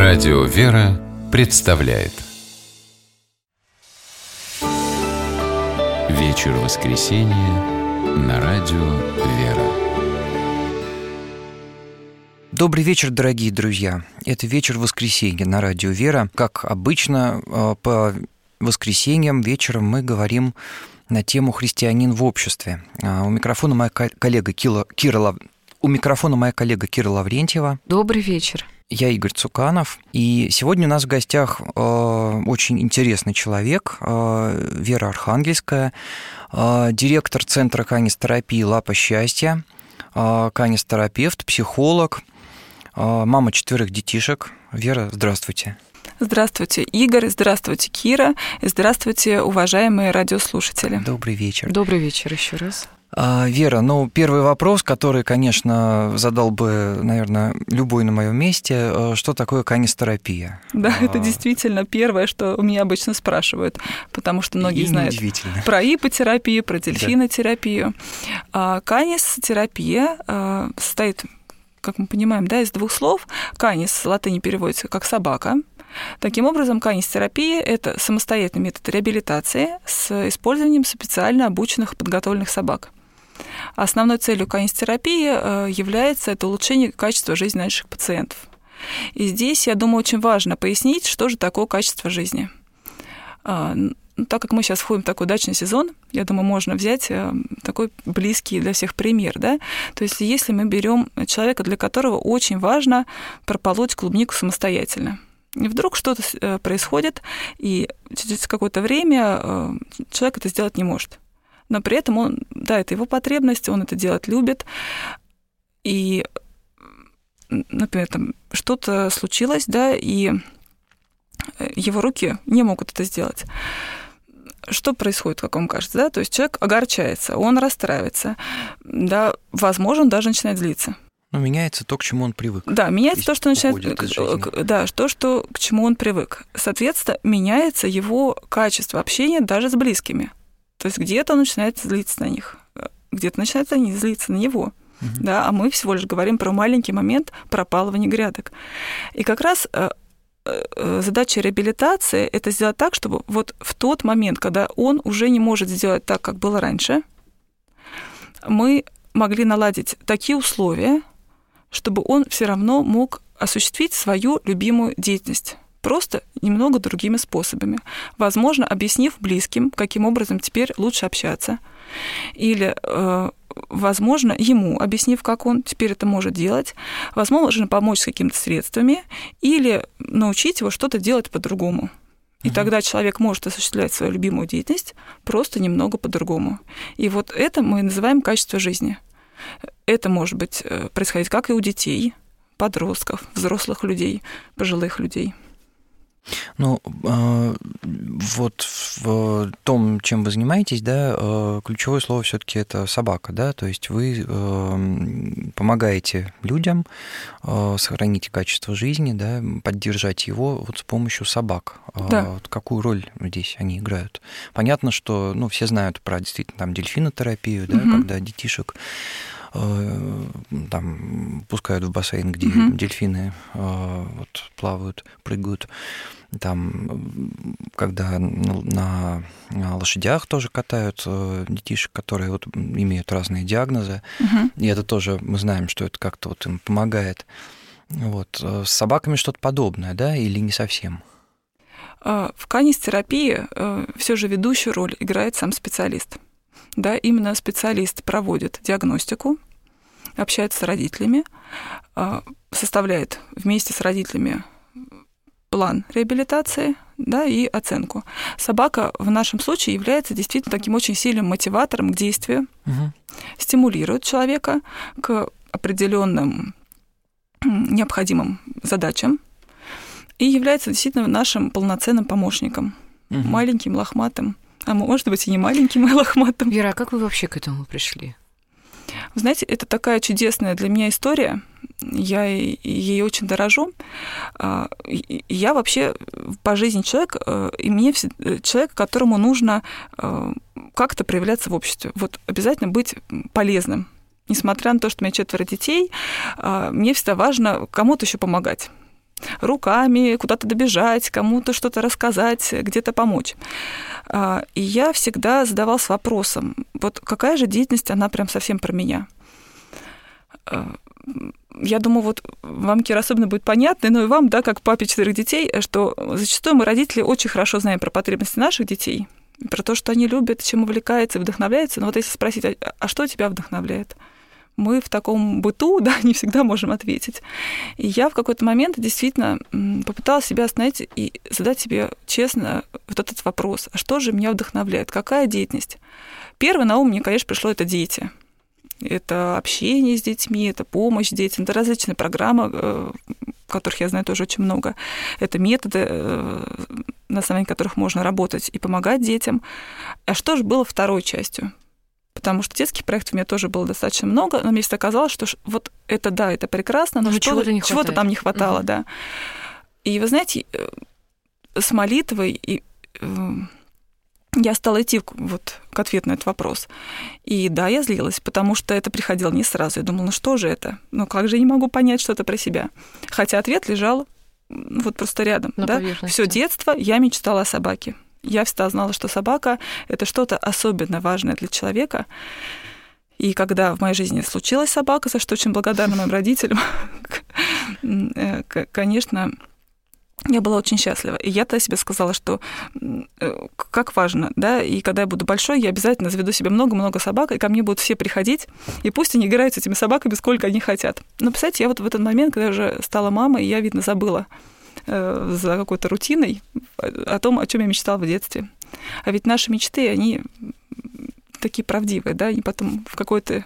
Радио «Вера» представляет вечер воскресенья на Радио «Вера». Добрый вечер, дорогие друзья. Это вечер воскресенья на Радио «Вера». Как обычно, по воскресеньям вечером мы говорим на тему «Христианин в обществе». У микрофона моя коллега Кира Лаврентьева. Добрый вечер. Я Игорь Цуканов. И сегодня у нас в гостях очень интересный человек, Вера Архангельская, директор Центра канистерапии «Лапа счастья», канистерапевт, психолог, мама 4 детишек. Вера, здравствуйте. Здравствуйте, Игорь, здравствуйте, Кира, и здравствуйте, уважаемые радиослушатели. Добрый вечер. Добрый вечер еще раз. Вера, первый вопрос, который, конечно, задал бы, наверное, любой на моем месте, что такое канистерапия? Да, это действительно первое, что у меня обычно спрашивают, потому что многие знают про ипотерапию, про дельфинотерапию. Канистерапия состоит, как мы понимаем, из 2 слов. Канис с латыни переводится как «собака». Таким образом, канистерапия – это самостоятельный метод реабилитации с использованием специально обученных подготовленных собак. Основной целью канистерапии является это улучшение качества жизни наших пациентов. И здесь, я думаю, очень важно пояснить, что же такое качество жизни. Так как мы сейчас входим в такой дачный сезон, я думаю, можно взять такой близкий для всех пример. Да? То есть если мы берем человека, для которого очень важно прополоть клубнику самостоятельно, и вдруг что-то происходит, и через какое-то время человек это сделать не может. Но при этом это его потребность, он это делать любит. И, например, что-то случилось, и его руки не могут это сделать. Что происходит, как вам кажется? Да? То есть человек огорчается, он расстраивается, возможно, он даже начинает злиться. Меняется то, к чему он привык. Да, меняется то, что начинает, к чему он привык. Соответственно, меняется его качество общения даже с близкими. То есть где-то он начинает злиться на них, где-то начинают они злиться на него. А мы всего лишь говорим про маленький момент пропалывания грядок. И как раз задача реабилитации – это сделать так, чтобы вот в тот момент, когда он уже не может сделать так, как было раньше, мы могли наладить такие условия, чтобы он все равно мог осуществить свою любимую деятельность, просто немного другими способами. Возможно, объяснив близким, каким образом теперь лучше общаться, или, возможно, ему объяснив, как он теперь это может делать, возможно, помочь с какими-то средствами, или научить его что-то делать по-другому. И тогда человек может осуществлять свою любимую деятельность просто немного по-другому. И вот это мы называем качество жизни. Это может быть происходить как и у детей, подростков, взрослых людей, пожилых людей. Вот в том, чем вы занимаетесь, ключевое слово все-таки это собака, то есть вы помогаете людям сохранить качество жизни, поддержать его с помощью собак. Да. Какую роль здесь они играют? Понятно, что все знают про действительно дельфинотерапию, когда детишек пускают в бассейн, где дельфины плавают, прыгают. Когда на лошадях тоже катают детишек, которые имеют разные диагнозы. И это тоже мы знаем, что это как-то им помогает. С собаками что-то подобное, или не совсем? В канистерапии все же ведущую роль играет сам специалист. Именно специалист проводит диагностику, общается с родителями, составляет вместе с родителями план реабилитации, и оценку. Собака в нашем случае является действительно таким очень сильным мотиватором к действию, стимулирует человека к определенным необходимым задачам и является действительно нашим полноценным помощником, маленьким, лохматым, а может быть и не маленьким, и лохматым. Вера, а как вы вообще к этому пришли? Вы знаете, это такая чудесная для меня история. Я ей очень дорожу. Я вообще по жизни человек, и мне человек, которому нужно как-то проявляться в обществе. Обязательно быть полезным. Несмотря на то, что у меня 4 детей, мне всегда важно кому-то еще помогать. руками куда-то добежать, кому-то что-то рассказать, где-то помочь. И я всегда задавалась вопросом, вот какая же деятельность, она прям совсем про меня. Я думаю, вот вам, Кира, особенно будет понятно, но и вам, да, как папе 4 детей, что зачастую мы, родители, очень хорошо знаем про потребности наших детей, про то, что они любят, чем увлекаются, вдохновляются. Но вот если спросить, а что тебя вдохновляет? Мы в таком быту, да, не всегда можем ответить. И я в какой-то момент действительно попыталась себя остановить и задать себе честно вот этот вопрос. А что же меня вдохновляет? Какая деятельность? Первое на ум мне, конечно, пришло это дети. Это общение с детьми, это помощь детям, это различные программы, которых я знаю тоже очень много. Это методы, на основании которых можно работать и помогать детям. А что же было второй частью? Потому что детских проектов у меня тоже было достаточно много, но мне всегда казалось, что вот это да, это прекрасно, но чего-то там не хватало, да. И вы знаете, с молитвой я стала идти вот к ответу на этот вопрос. И да, я злилась, потому что это приходило не сразу. Я думала, ну что же это? Ну как же я не могу понять что-то про себя? Хотя ответ лежал вот просто рядом. Да? Всё детство я мечтала о собаке. Я всегда знала, что собака — это что-то особенно важное для человека. И когда в моей жизни случилась собака, за что очень благодарна моим родителям, конечно, я была очень счастлива. И я-то себе сказала, что как важно, да, и когда я буду большой, я обязательно заведу себе много-много собак, и ко мне будут все приходить, и пусть они играют с этими собаками, сколько они хотят. Но, представляете, я вот в этот момент, когда я уже стала мамой, я, видно, забыла за какой-то рутиной о том, о чем я мечтала в детстве. А ведь наши мечты, они такие правдивые, да, и потом в какой-то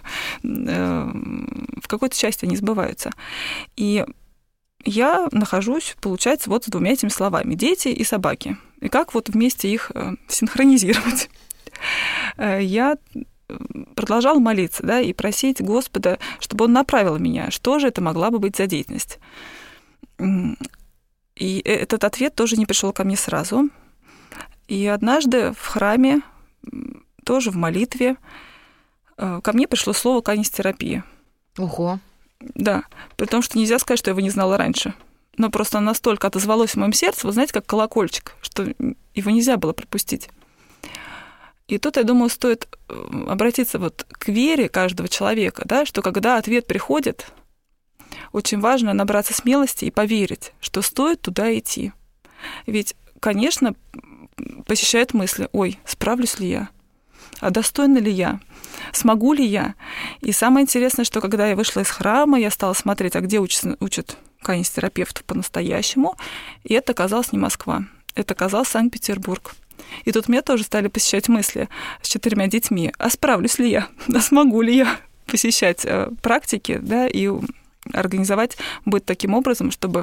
части они сбываются. И я нахожусь, получается, вот с двумя этими словами: дети и собаки. И как вот вместе их синхронизировать? Я продолжала молиться, да, и просить Господа, чтобы Он направил меня, что же это могла бы быть за деятельность. И этот ответ тоже не пришел ко мне сразу. И однажды в храме, тоже в молитве, ко мне пришло слово «канистерапия». Ого! Да, при том, что нельзя сказать, что я его не знала раньше. Но просто оно настолько отозвалось в моем сердце, вы знаете, как колокольчик, что его нельзя было пропустить. И тут, я думаю, стоит обратиться вот к вере каждого человека, да, что когда ответ приходит, очень важно набраться смелости и поверить, что стоит туда идти. Ведь, конечно, посещают мысли: ой, справлюсь ли я? А достойна ли я? Смогу ли я? И самое интересное, что когда я вышла из храма, я стала смотреть, а где учат канистерапевтов по-настоящему, и это оказалось не Москва, это оказалось Санкт-Петербург. И тут меня тоже стали посещать мысли с 4 детьми: а справлюсь ли я? А смогу ли я посещать практики, да, и организовать быт таким образом, чтобы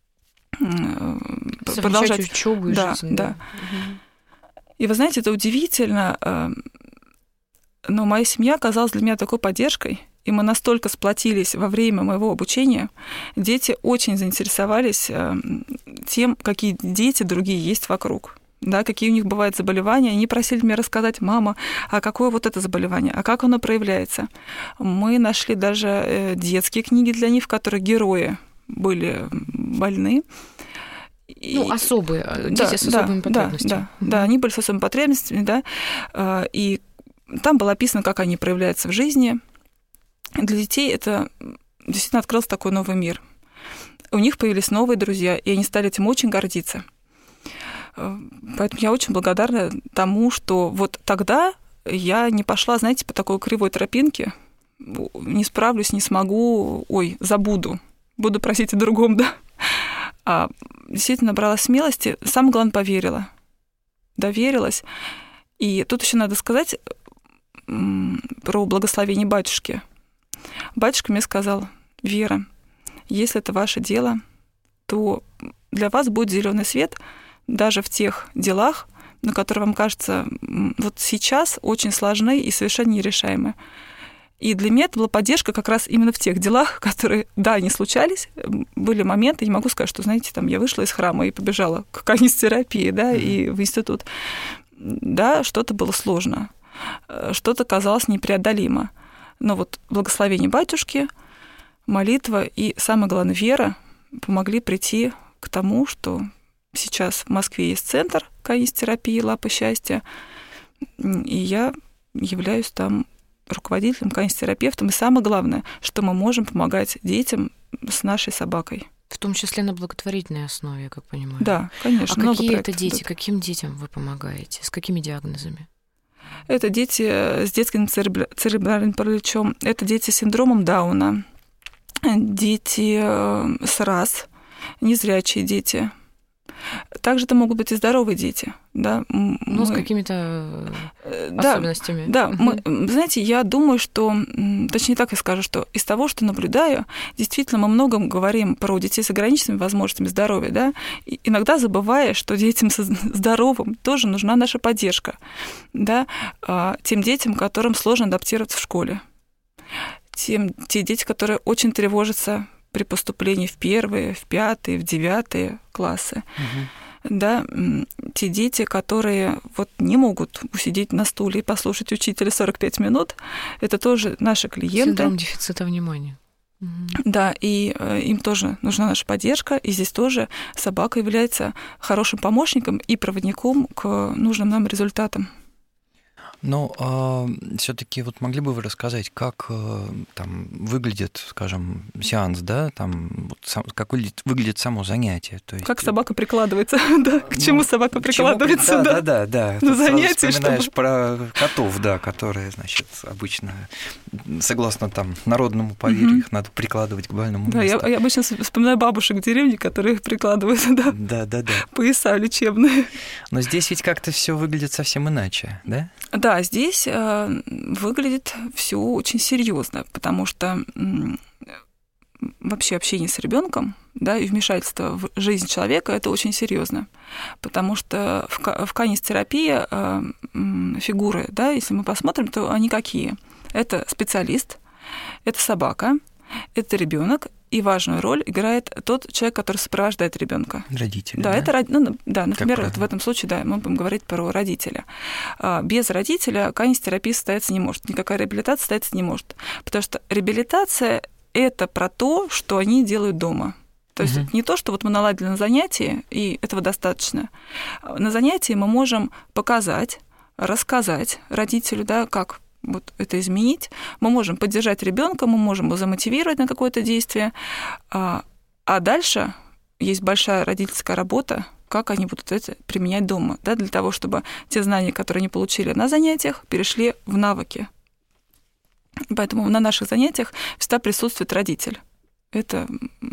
продолжать учебу и жизнь. Да. И вы знаете, это удивительно, но моя семья оказалась для меня такой поддержкой, и мы настолько сплотились во время моего обучения. Дети очень заинтересовались тем, какие дети другие есть вокруг. Да, какие у них бывают заболевания. Они просили меня рассказать: мама, а какое вот это заболевание, а как оно проявляется. Мы нашли даже детские книги для них, в которых герои были больны. Ну, особые, дети с особыми потребностями. Да, они были с особыми потребностями, да. И там было описано, как они проявляются в жизни. Для детей это действительно открылся такой новый мир. У них появились новые друзья, и они стали этим очень гордиться. Поэтому я очень благодарна тому, что вот тогда я не пошла, знаете, по такой кривой тропинке: не справлюсь, не смогу, ой, забуду, буду просить о другом, да. А действительно набралась смелости, самое главное, поверила, доверилась. И тут еще надо сказать про благословение батюшки. Батюшка мне сказал: Вера, если это ваше дело, то для вас будет зеленый свет даже в тех делах, на которые вам кажется вот сейчас очень сложны и совершенно нерешаемы. И для меня это была поддержка как раз именно в тех делах, которые, да, они случались, были моменты, не могу сказать, что, знаете, там я вышла из храма и побежала к канистерапии, да, и в институт. Да, что-то было сложно, что-то казалось непреодолимо. Но вот благословение батюшки, молитва и, самое главное, вера помогли прийти к тому, что сейчас в Москве есть центр канистерапии «Лапа счастья», и я являюсь там руководителем, канистерапевтом. И самое главное, что мы можем помогать детям с нашей собакой. В том числе на благотворительной основе, я как понимаю. Да, конечно. А какие это дети? Идут. Каким детям вы помогаете? С какими диагнозами? Это дети с детским церебральным параличом, это дети с синдромом Дауна, дети с РАС, незрячие дети. Также это могут быть и здоровые дети. Да? С какими-то особенностями. Да, знаете, я думаю, что, точнее так я скажу, что из того, что наблюдаю, действительно мы много говорим про детей с ограниченными возможностями здоровья, да? И иногда забывая, что детям здоровым тоже нужна наша поддержка, да? Тем детям, которым сложно адаптироваться в школе, те дети, которые очень тревожатся при поступлении в 1, в 5, в 9 классы. Да, те дети, которые вот не могут усидеть на стуле и послушать учителя 45 минут, это тоже наши клиенты. Синдром дефицита внимания. Да, и им тоже нужна наша поддержка, и здесь тоже собака является хорошим помощником и проводником к нужным нам результатам. Но все-таки вот могли бы вы рассказать, как там выглядит, скажем, сеанс, да, там как выглядит само занятие? То есть... Как собака прикладывается, да, к чему собака прикладывается, да. На занятие, вспоминаешь про котов, да, которые, значит, обычно, согласно там народному поверью, их надо прикладывать к больному месту. Да, я обычно вспоминаю бабушек в деревне, которые их прикладывают, да. Да. Пояса лечебные. Но здесь ведь как-то все выглядит совсем иначе, да? Да, здесь выглядит все очень серьезно, потому что вообще общение с ребенком, да, и вмешательство в жизнь человека это очень серьезно, потому что в канистерапии фигуры, да, если мы посмотрим, то они какие? Это специалист, это собака, это ребенок. И важную роль играет тот человек, который сопровождает ребенка. Родитель. Да, это например, в этом случае, да, мы будем говорить про родителя. Без родителя канистерапия состояться не может, никакая реабилитация состояться не может, потому что реабилитация это про то, что они делают дома. То есть не то, что вот мы наладили на занятии, и этого достаточно. На занятии мы можем показать, рассказать родителю, да, как вот это изменить, мы можем поддержать ребенка, мы можем его замотивировать на какое-то действие, а дальше есть большая родительская работа, как они будут это применять дома, да, для того, чтобы те знания, которые они получили на занятиях, перешли в навыки. Поэтому на наших занятиях всегда присутствует родитель. Это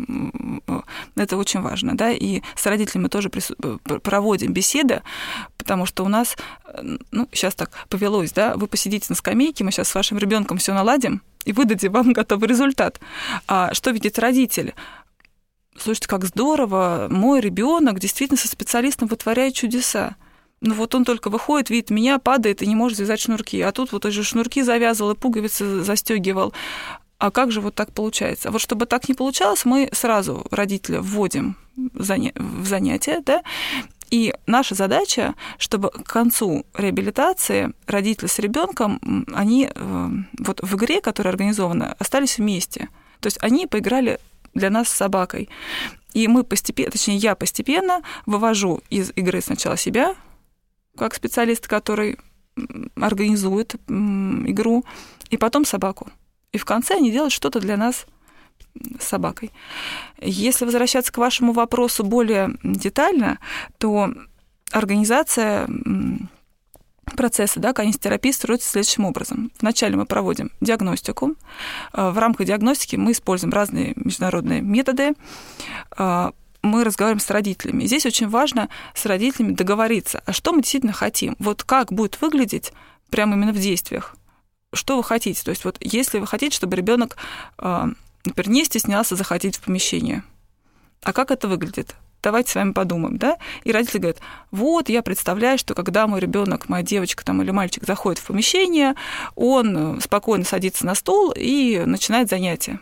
очень важно, да, и с родителями мы тоже проводим беседы, потому что у нас, сейчас так повелось, да, вы посидите на скамейке, мы сейчас с вашим ребенком все наладим и выдадим вам готовый результат. А что видит родитель? Слушайте, как здорово, мой ребенок действительно со специалистом вытворяет чудеса. Вот он только выходит, видит меня, падает и не может связать шнурки, а тут вот уже шнурки завязывал и пуговицы застегивал. А как же вот так получается? Вот чтобы так не получалось, мы сразу родителя вводим в занятия, да, и наша задача, чтобы к концу реабилитации родители с ребенком, они вот в игре, которая организована, остались вместе. То есть они поиграли для нас с собакой. И мы я постепенно вывожу из игры сначала себя, как специалист, который организует игру, и потом собаку. И в конце они делают что-то для нас с собакой. Если возвращаться к вашему вопросу более детально, то организация процесса, да, канистерапии строится следующим образом. Вначале мы проводим диагностику. В рамках диагностики мы используем разные международные методы. Мы разговариваем с родителями. И здесь очень важно с родителями договориться, а что мы действительно хотим. Вот как будет выглядеть прямо именно в действиях. Что вы хотите? То есть вот если вы хотите, чтобы ребенок, например, не стеснялся заходить в помещение, а как это выглядит? Давайте с вами подумаем, да? И родители говорят, вот я представляю, что когда мой ребенок, моя девочка там, или мальчик заходит в помещение, он спокойно садится на стул и начинает занятие.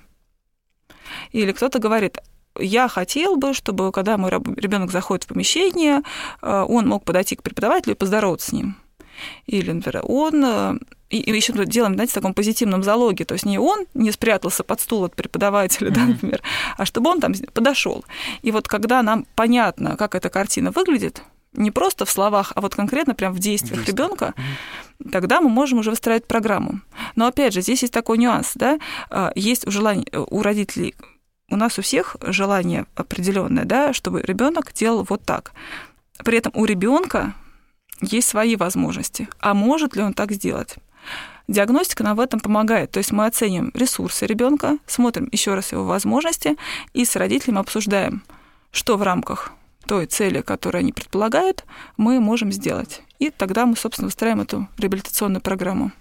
Или кто-то говорит, я хотел бы, чтобы когда мой ребенок заходит в помещение, он мог подойти к преподавателю и поздороваться с ним. Или, например, он... И еще делаем, знаете, в таком позитивном залоге. То есть не он не спрятался под стул от преподавателя, да, например, а чтобы он там подошел. И вот когда нам понятно, как эта картина выглядит, не просто в словах, а вот конкретно прям в действиях ребенка, тогда мы можем уже выстраивать программу. Но опять же, здесь есть такой нюанс, да, есть у родителей, у нас у всех желание определенное, да, чтобы ребенок делал вот так. При этом у ребенка есть свои возможности. А может ли он так сделать? Диагностика нам в этом помогает. То есть мы оценим ресурсы ребенка, смотрим еще раз его возможности и с родителями обсуждаем, что в рамках той цели, которую они предполагают, мы можем сделать. И тогда мы, собственно, выстраиваем эту реабилитационную программу.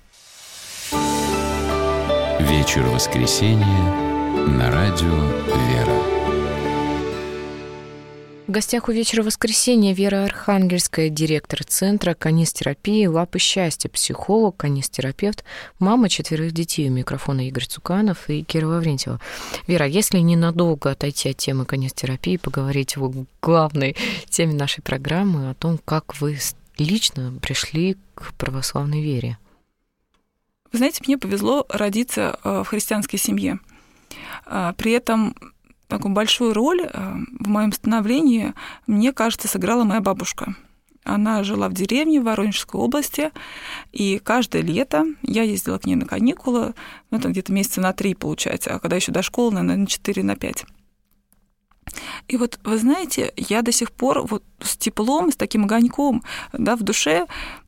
Вечер воскресенья на радио «Вера». В гостях у «Вечера воскресенья» Вера Архангельская, директор Центра канистерапии «Лапы счастья», психолог, канистерапевт, мама 4 детей. У микрофона Игорь Цуканов и Кира Лаврентьева. Вера, если ненадолго отойти от темы канистерапии, поговорить о главной теме нашей программы, о том, как вы лично пришли к православной вере. Вы знаете, мне повезло родиться в христианской семье. При этом такую большую роль в моем становлении, мне кажется, сыграла моя бабушка. Она жила в деревне в Воронежской области, и каждое лето я ездила к ней на каникулы, это где-то месяца на 3, получается, а когда еще до школы, наверное, на 4, на 5. И вот, вы знаете, я до сих пор вот с теплом, с таким огоньком, да, в душе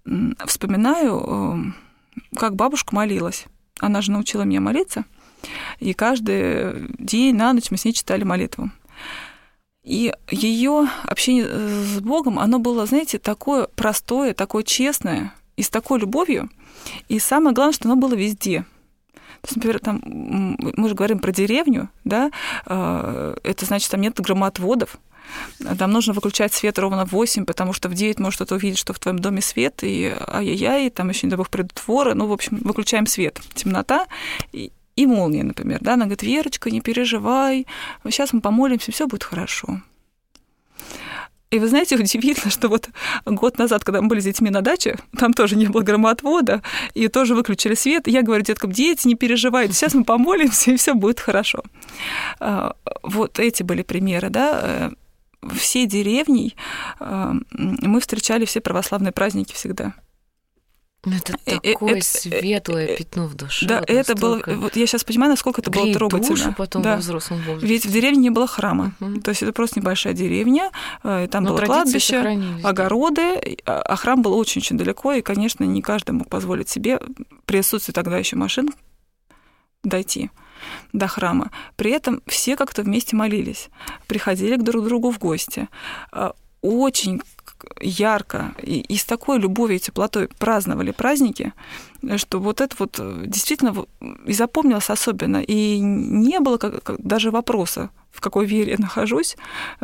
вспоминаю, как бабушка молилась. Она же научила меня молиться. И каждый день на ночь мы с ней читали молитву. И ее общение с Богом, оно было, знаете, такое простое, такое честное, и с такой любовью. И самое главное, что оно было везде. То есть, например, там, мы же говорим про деревню, да, это значит, там нет громоотводов. Там нужно выключать свет ровно в 8, потому что в 9 может кто-то увидеть, что в твоем доме свет, и ай-яй-яй, там еще, не дай бог, придут воры. Ну, в общем, выключаем свет. Темнота и молния, например. Да? Она говорит: Верочка, не переживай, сейчас мы помолимся, все будет хорошо. И вы знаете, удивительно, что вот год назад, когда мы были с детьми на даче, там тоже не было громоотвода, и тоже выключили свет. И я говорю деткам: дети, не переживайте, сейчас мы помолимся, и все будет хорошо. Вот эти были примеры, да. Всей деревней мы встречали все православные праздники всегда. Это такое светлое пятно в душе. Да, вот это было... Вот я сейчас понимаю, насколько это было трогательно. Душу потом во взрослом возрасте. Ведь в деревне не было храма. То есть это просто небольшая деревня, и там было кладбище, огороды, а храм был очень-очень далеко, и, конечно, не каждый мог позволить себе при отсутствии тогда еще машин дойти до храма. При этом все как-то вместе молились, приходили друг к другу в гости. Очень ярко и с такой любовью и теплотой праздновали праздники, что вот это вот действительно и запомнилось особенно. И не было даже вопроса, в какой вере я нахожусь,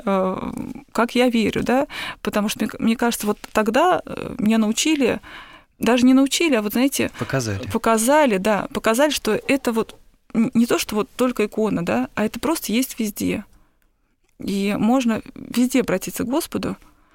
как я верю, да, потому что, мне кажется, вот тогда меня научили, даже не научили, а вот, знаете... Показали, что это вот не то, что вот только икона, да, а это просто есть везде. И можно везде обратиться к Господу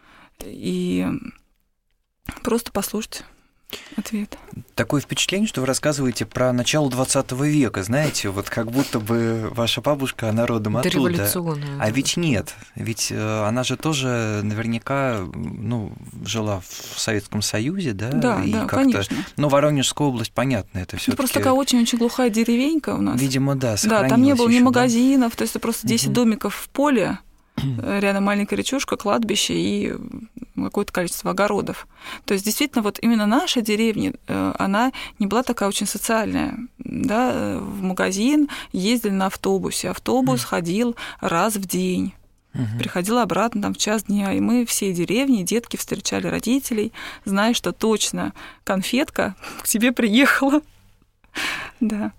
и просто послушать ответ. Такое впечатление, что вы рассказываете про начало 20 века, знаете, вот как будто бы ваша бабушка, она родом оттуда. Дореволюционная. А ведь нет, ведь она же тоже наверняка, жила в Советском Союзе, да? Да, и как-то... конечно. Ну, Воронежская область, понятно, это всё-таки... Это просто такая очень-очень глухая деревенька у нас. Видимо, да, сохранилась. Да, там не было ни ещё, магазинов, то есть это просто 10 домиков в поле, рядом маленькая речушка, кладбище и какое-то количество огородов. То есть действительно вот именно наша деревня, она не была такая очень социальная. Да? В магазин ездили на автобусе. Автобус ходил раз в день. Приходил обратно там в час дня, и мы всей деревни, детки встречали родителей, зная, что точно конфетка к тебе приехала. Да.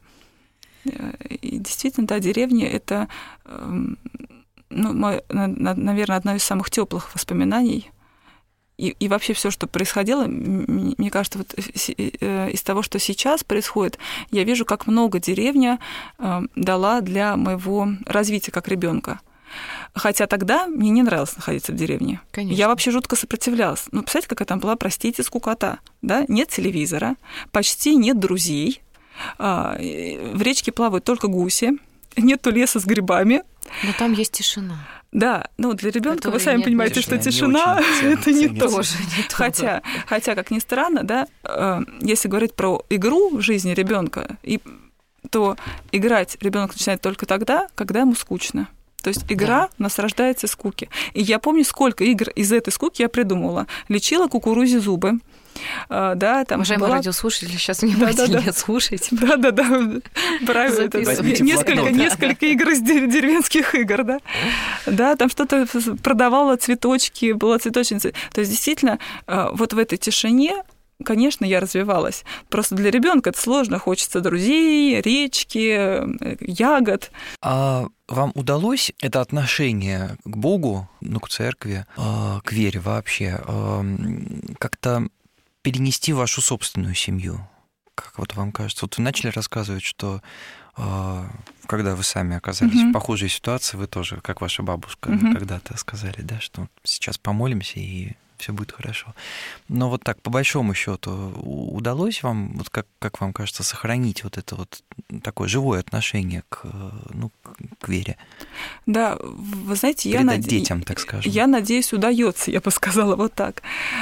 И действительно, да, деревня — это... наверное, одно из самых теплых воспоминаний. И вообще все, что происходило, мне кажется, вот из того, что сейчас происходит, я вижу, как много деревня дала для моего развития как ребенка. Хотя тогда мне не нравилось находиться в деревне. Конечно. Я вообще жутко сопротивлялась. Ну, представляете, какая там была, простите, скукота. Да? Нет телевизора, почти нет друзей. В речке плавают только гуси, нету леса с грибами. Но там есть тишина. Да, ну для ребенка вы сами понимаете, что тишина это не то. Хотя, как ни странно, да, если говорить про игру в жизни ребенка, то играть ребенок начинает только тогда, когда ему скучно. То есть игра у нас рождается из скуки. И я помню, сколько игр из этой скуки я придумала. Лечила кукурузе зубы. Да, там уважаемые радиослушатели, сейчас внимательнее слушайте. Да. Правильно. Несколько игр из деревенских игр, да. Да, там что-то продавала цветочки, была цветочница. То есть действительно, вот в этой тишине, конечно, я развивалась. Просто для ребенка это сложно. Хочется друзей, речки, ягод. А вам удалось это отношение к Богу, ну, к церкви, к вере вообще, как-то перенести в вашу собственную семью? Как вот вам кажется? Вот вы начали рассказывать, что когда вы сами оказались в похожей ситуации, вы тоже, как ваша бабушка, когда-то сказали, да, что сейчас помолимся и все будет хорошо. Но вот так, по большому счету, удалось вам, вот как вам кажется, сохранить вот это вот такое живое отношение к вере? Да, вы знаете, детям, так скажем. Я надеюсь, удается, я бы сказала вот так.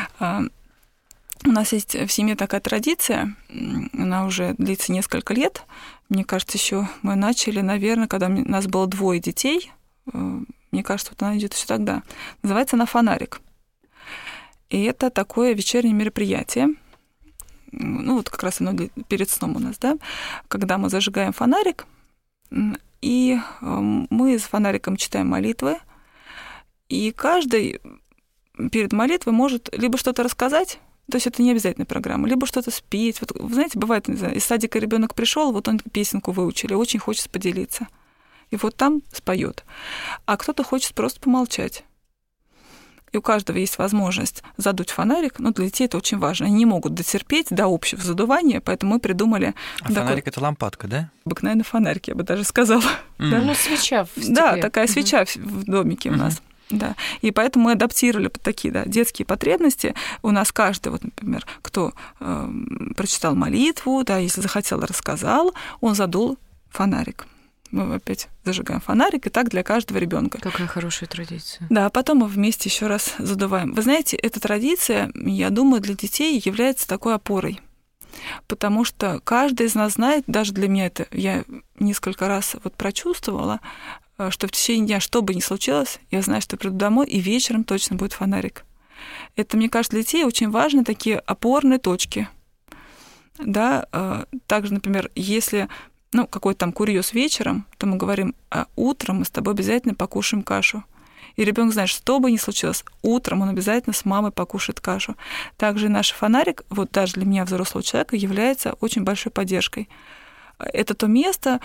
У нас есть в семье такая традиция, она уже длится несколько лет. Мне кажется, еще мы начали, наверное, когда у нас было 2 детей. Мне кажется, вот она идет еще тогда. Называется она «Фонарик». И это такое вечернее мероприятие. Ну, вот как раз оно перед сном у нас, да, когда мы зажигаем фонарик, и мы с фонариком читаем молитвы, и каждый перед молитвой может либо что-то рассказать, то есть это не обязательная программа, либо что-то спеть. Вот, вы знаете, бывает, не знаю, из садика ребенок пришел, вот он песенку выучили, очень хочется поделиться. И вот там споет. А кто-то хочет просто помолчать. И у каждого есть возможность задуть фонарик, но для детей это очень важно. Они не могут дотерпеть до общего задувания, поэтому мы придумали... фонарик — это лампадка, да? Обыкновенный фонарик, я бы даже сказала. Да? Ну, свеча в стекле. Да, такая свеча в домике у нас. Да. И поэтому мы адаптировали под такие детские потребности. У нас каждый, вот, например, кто прочитал молитву, да, если захотел, рассказал, он задул фонарик. Мы опять зажигаем фонарик, и так для каждого ребенка. Какая хорошая традиция. Да, потом мы вместе еще раз задуваем. Вы знаете, эта традиция, я думаю, для детей является такой опорой. Потому что каждый из нас знает, даже для меня это, я несколько раз вот прочувствовала, что в течение дня, что бы ни случилось, я знаю, что приду домой, и вечером точно будет фонарик. Это, мне кажется, для детей очень важны такие опорные точки. Да? Также, например, если какой-то там курьез вечером, то мы говорим, а утром мы с тобой обязательно покушаем кашу. И ребенок знает, что бы ни случилось, утром он обязательно с мамой покушает кашу. Также наш фонарик, вот даже для меня, взрослого человека, является очень большой поддержкой. Это то место,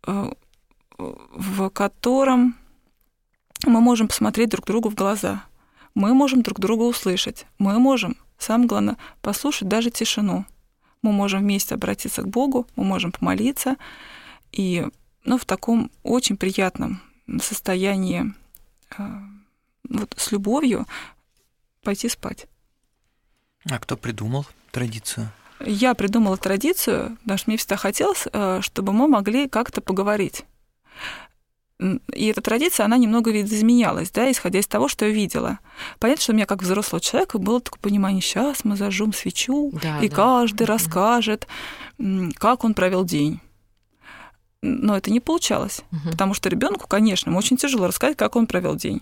в котором мы можем посмотреть друг другу в глаза, мы можем друг друга услышать, мы можем, самое главное, послушать даже тишину. Мы можем вместе обратиться к Богу, мы можем помолиться и в таком очень приятном состоянии с любовью пойти спать. А кто придумал традицию? Я придумала традицию, потому что мне всегда хотелось, чтобы мы могли как-то поговорить. И эта традиция, она немного видоизменялась, да, исходя из того, что я видела. Понятно, что у меня, как взрослого человека, было такое понимание, сейчас мы зажжем свечу, и каждый расскажет, как он провел день. Но это не получалось, потому что ребенку, конечно, ему очень тяжело рассказать, как он провел день.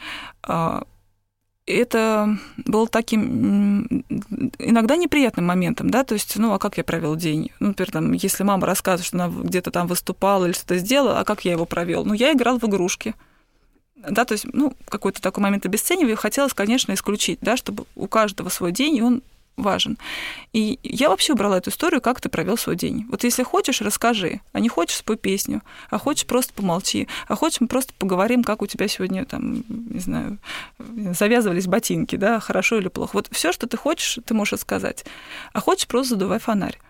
Это было таким иногда неприятным моментом, да, то есть, а как я провел день? Например, там, если мама рассказывает, что она где-то там выступала или что-то сделала, а как я его провел? Я играл в игрушки. Да, то есть, какой-то такой момент обесценивания хотелось, конечно, исключить, да, чтобы у каждого свой день, и он важен. И я вообще убрала эту историю, как ты провел свой день. Вот если хочешь, расскажи, а не хочешь, спой песню, а хочешь, просто помолчи, а хочешь, мы просто поговорим, как у тебя сегодня, там, не знаю, завязывались ботинки, да, хорошо или плохо. Вот все, что ты хочешь, ты можешь рассказать. А хочешь, просто задувай фонарь.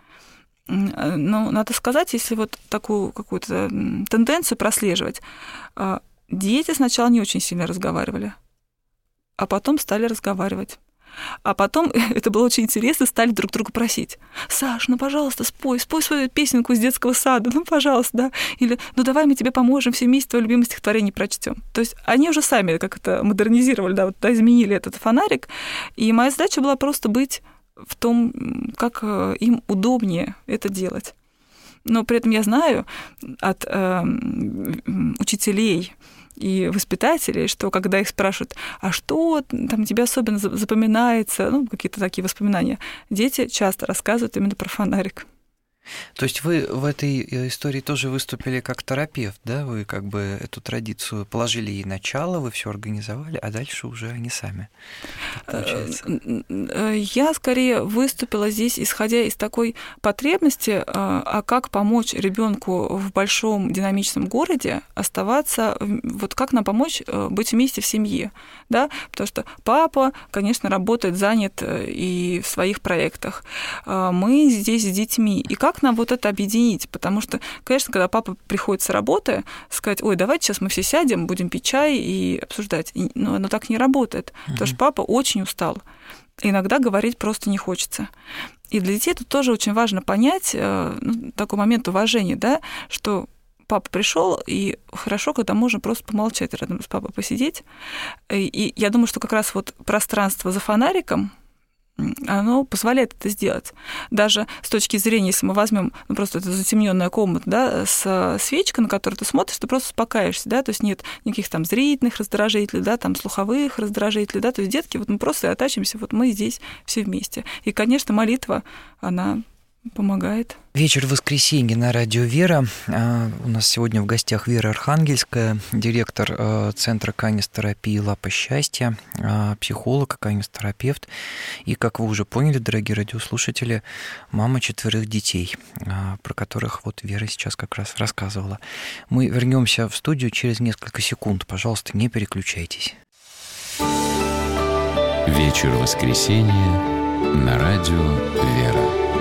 Но надо сказать, если вот такую какую-то тенденцию прослеживать, Дети сначала не очень сильно разговаривали, а потом стали разговаривать. А потом, это было очень интересно, стали друг друга просить: «Саш, ну, пожалуйста, спой свою песенку из детского сада, ну, пожалуйста, да». Или «Ну, давай мы тебе поможем, все вместе твое любимое стихотворение прочтем». То есть они уже сами как-то модернизировали, да, вот, да, изменили этот фонарик. И моя задача была просто быть в том, как им удобнее это делать. Но при этом я знаю от учителей и воспитателей, что когда их спрашивают, а что там тебе особенно запоминается, ну, какие-то такие воспоминания, дети часто рассказывают именно про фонарик. То есть вы в этой истории тоже выступили как терапевт, да? Вы как бы эту традицию положили ей начало, вы все организовали, а дальше уже они сами. Я скорее выступила здесь, исходя из такой потребности, а как помочь ребенку в большом динамичном городе оставаться, вот как нам помочь быть вместе в семье, да? Потому что папа, конечно, работает, занят и в своих проектах. Мы здесь с детьми. И как нам вот это объединить? Потому что, конечно, когда папа приходит с работы, сказать: ой, давайте сейчас мы все сядем, будем пить чай и обсуждать. Но оно так не работает, потому что папа очень устал. Иногда говорить просто не хочется. И для детей тут тоже очень важно понять, такой момент уважения, да, что папа пришел, и хорошо, когда можно просто помолчать рядом с папой, посидеть. И я думаю, что как раз вот пространство за фонариком, оно позволяет это сделать. Даже с точки зрения, если мы возьмем просто эту затемненную комнату, да, с свечкой, на которую ты смотришь, ты просто успокаиваешься, да, то есть нет никаких там зрительных раздражителей, да, там слуховых раздражителей, да, то есть детки, вот мы просто оттачиваемся, вот мы здесь все вместе. И, конечно, молитва, она помогает. Вечер воскресенья на радио «Вера». У нас сегодня в гостях Вера Архангельская, директор Центра канистерапии «Лапа счастья», психолог, канистерапевт. И, как вы уже поняли, дорогие радиослушатели, мама 4 детей, про которых вот Вера сейчас как раз рассказывала. Мы вернемся в студию через несколько секунд. Пожалуйста, не переключайтесь. Вечер воскресенья на радио «Вера».